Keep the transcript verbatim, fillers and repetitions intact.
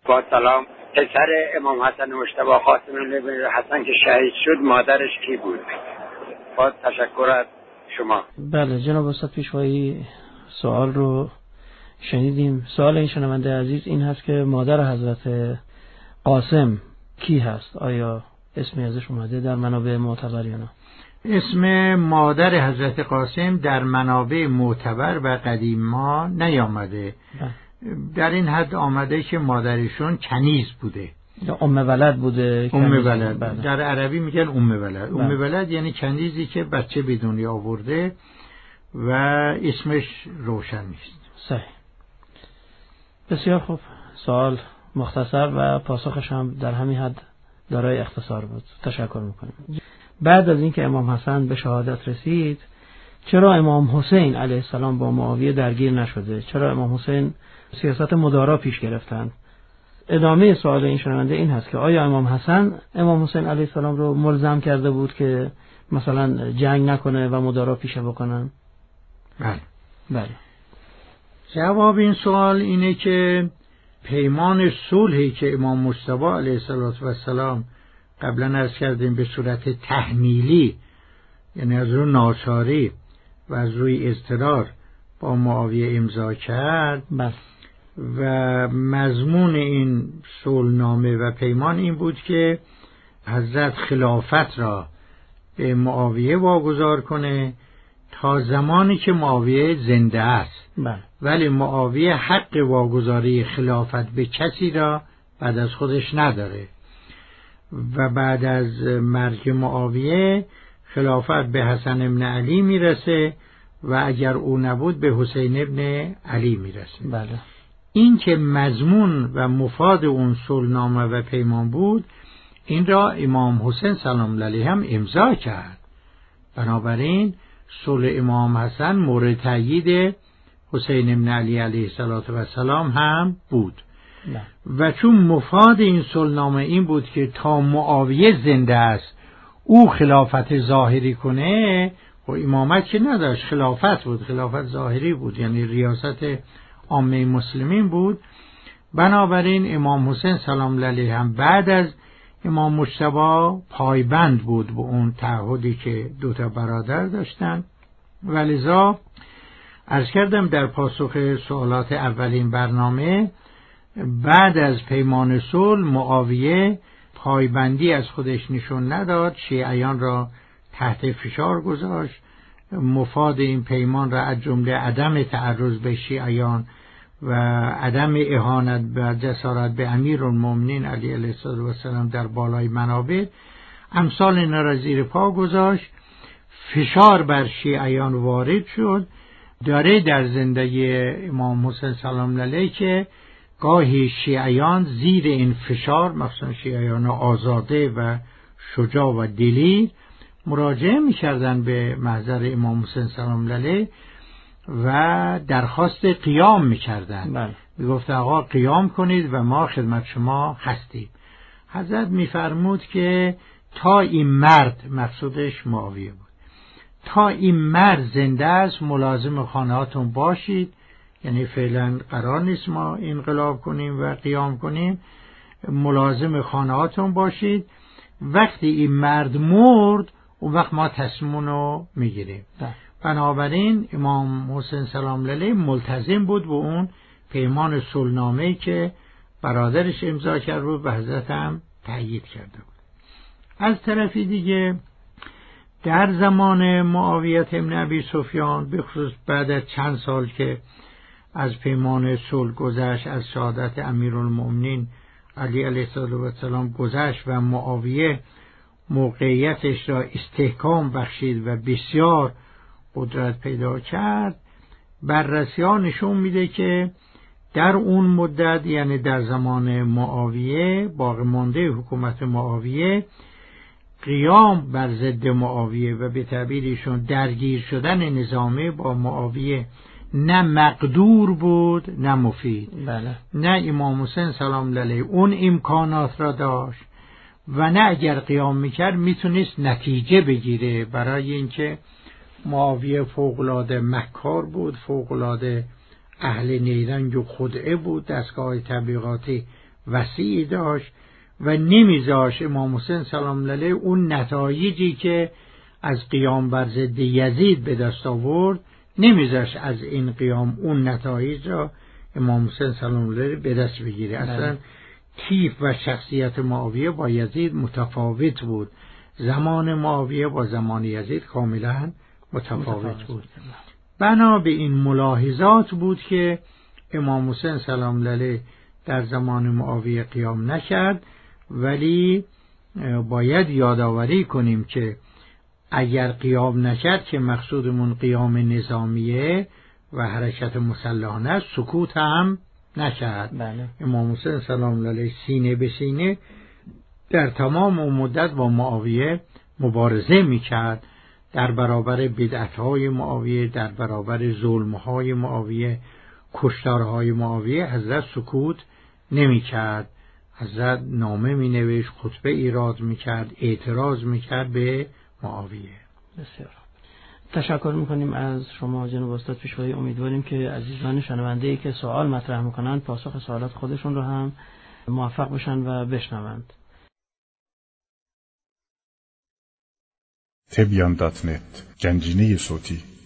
با سلام. پسر امام حسن مجتبی قاسم ابن حسن که شهید شد مادرش کی بود؟ با تشکر از شما. بله جناب استاد پیشوایی سوال رو شنیدیم. سوال این شنونده عزیز این هست که مادر حضرت قاسم کی هست؟ آیا اسمی ازش اومده در منابع معتبر یا نه؟ اسم مادر حضرت قاسم در منابع معتبر و قدیما نیامده. در این حد آمده که مادرشون کنیز بوده یا ام ولد بوده. ام ولد بله. در عربی میگن ام ولد. ام ولد یعنی کنیزی که بچه به دنیا آورده و اسمش روشن نیست. صحیح. بسیار خوب. سوال مختصر و پاسخش هم در همین حد دارای اختصار بود. تشکر میکنیم. بعد از اینکه امام حسن به شهادت رسید چرا امام حسین علیه السلام با معاویه درگیر نشده؟ چرا امام حسین سیاست مدارا پیش گرفتند؟ ادامه سوال این شنونده این هست که آیا امام حسن امام حسین علیه السلام رو ملزم کرده بود که مثلا جنگ نکنه و مدارا پیشه بکنن؟ بله. بله. جواب این سوال اینه که پیمان صلحی که امام مجتبی علیه السلام قبلا عرض کردیم به صورت تحمیلی، یعنی از روی ناچاری و از روی اضطرار با معاویه امضا کرد بله. و مضمون این صلحنامه و پیمان این بود که حضرت خلافت را به معاویه واگذار کنه تا زمانی که معاویه زنده است. بله. ولی معاویه حق واگذاری خلافت به کسی را بعد از خودش نداره و بعد از مرگ معاویه خلافت به حسن ابن علی میرسه و اگر او نبود به حسین ابن علی میرسه. بله. این که مضمون و مفاد اون صلحنامه و پیمان بود، این را امام حسین سلام علیه هم امضا کرد. بنابراین صلح امام حسن مورد تأیید حسین ابن علی علیه السلام هم بود. نه. و چون مفاد این صلحنامه این بود که تا معاویه زنده است او خلافت ظاهری کنه، و امامت که نداشت، خلافت بود، خلافت ظاهری بود، یعنی ریاست عامه مسلمین بود. بنابراین امام حسین سلام علیه هم بعد از امام مجتبی پایبند بود به اون تعهدی که دو تا برادر داشتن. ولذا عرض کردم در پاسخ سوالات اولین برنامه، بعد از پیمان صلح معاویه پایبندی از خودش نشون نداد، شیعیان را تحت فشار گذاشت. مفاد این پیمان را از جمله عدم تعرض به شیعیان و عدم اهانت و جسارت به امیرالمومنین علی علیه السلام در بالای منابر، امثال اینا را زیر پا گذاشت. فشار بر شیعیان وارد شد. داره در زندگی امام حسین سلام علیه که گاهی شیعیان زیر این فشار، مخصوصا شیعیان آزاده و شجاع و دلیر، مراجعه می‌کردند به محضر امام حسین سلام علیه و درخواست قیام می‌کردند. بله. میگفت آقا قیام کنید و ما خدمت شما هستیم. حضرت می‌فرمود که تا این مرد، مقصودش معاویه بود، تا این مرد زنده است ملازم خانه‌هاتون باشید. یعنی فعلا قرار نیست ما انقلاب کنیم و قیام کنیم، ملازم خانه‌هاتون باشید. وقتی این مرد مرد اون وقت ما تصمیم رو میگیریم. بنابراین امام حسین سلام علیه ملتزم بود به اون پیمان صلحنامه‌ای که برادرش امضا کرد بود و حضرت هم تأیید کرده بود. از طرفی دیگه در زمان معاویه ابن ابی سفیان، به خصوص بعد از چند سال که از پیمان صلح گذشت، از شهادت امیرالمومنین علی علیه السلام گذشت و معاویه موقعیتش را استحکام بخشید و بسیار قدرت پیدا کرد، بررسی ها نشون میده که در اون مدت، یعنی در زمان معاویه، باقی مانده حکومت معاویه، قیام بر ضد معاویه و به تعبیرشون درگیر شدن نظامی با معاویه نه مقدور بود نه مفید. بله. نه امام حسین سلام علیه اون امکانات را داشت و نه اگر قیام میکرد میتونست نتیجه بگیره، برای اینکه معاویه فوق‌العاده مکار بود، فوق‌العاده اهل نیرنگ و خدعه بود، دستگاه تبلیغاتی وسیعی داشت و نمیذاش امام حسین سلام علیه اون نتایجی که از قیام بر ضد یزید به دست آورد، نمیذاش از این قیام اون نتایج را امام حسین سلام علیه به دست بگیره. اصلا تیپ و شخصیت معاویه با یزید متفاوت بود. زمان معاویه با زمان یزید کاملا متفاوت بود. بنا به این ملاحظات بود که امام حسین سلام علیه در زمان معاویه قیام نکرد، ولی باید یادآوری کنیم که اگر قیام نکرد که مقصودمون قیام نظامیه و حرکت مسلحانه است، سکوت هم نکرد. بله. امام حسین سلام علیه سینه به سینه در تمام اون مدت با معاویه مبارزه میکرد، در برابر بدعت‌های معاویه، در برابر ظلم‌های معاویه، کشتارهای معاویه حضرت سکوت نمیکرد. حضرت نامه مینوشت، خطبه ایراد میکرد، اعتراض میکرد به معاویه. بسیار تشکر میکنیم از شما جناب استاد پیشوایی. امیدواریم که عزیزان شنونده‌ای که سوال مطرح میکنند پاسخ سوالات خودشون رو هم موفق بشن و بشنوند. تبیان دات نت، گنجینه صوتی.